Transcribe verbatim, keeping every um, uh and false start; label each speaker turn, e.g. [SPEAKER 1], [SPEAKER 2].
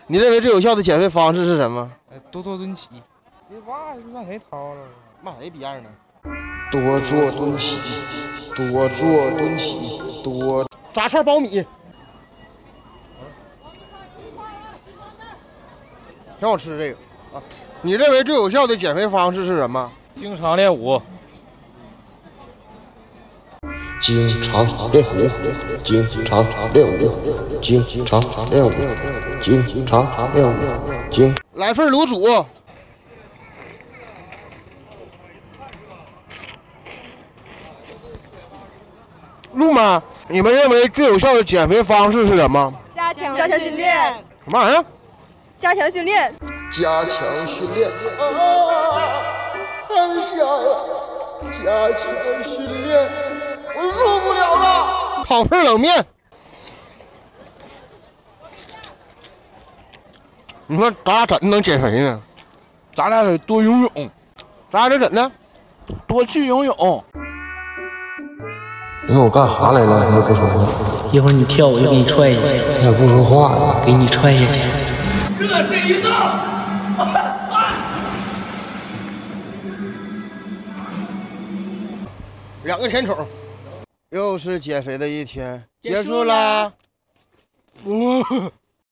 [SPEAKER 1] 你认为最有效的减肥方式是什么？
[SPEAKER 2] 多做蹲起。这话让谁掏了？
[SPEAKER 1] 骂谁逼样呢？多做蹲起，多做蹲起，多炸串苞米，挺好吃这个啊。你认为最有效的减肥方式是什么？
[SPEAKER 2] 经常练舞。
[SPEAKER 3] 经常练舞，经常练舞，经常练舞，经常练舞，经
[SPEAKER 1] 来份卤煮。陆妈，你们认为最有效的减肥方式是什么？
[SPEAKER 4] 加强加强训练。
[SPEAKER 1] 什么玩意儿？
[SPEAKER 4] 加强训练。
[SPEAKER 3] 加强训练。啊，太吓呀！加强训练，我受不了了。
[SPEAKER 1] 烤份冷面。你说咱俩怎么能减肥呢？
[SPEAKER 2] 咱俩得多游泳。
[SPEAKER 1] 咱俩这怎的？
[SPEAKER 2] 多去游泳。
[SPEAKER 3] 你说我干啥来了？你也不说话。
[SPEAKER 5] 一会儿你跳，我就给你踹下去。
[SPEAKER 3] 你也不说话呀？
[SPEAKER 5] 给你踹下去。
[SPEAKER 6] 热身运动。
[SPEAKER 1] 两个甜宠，又是减肥的一天，结束啦。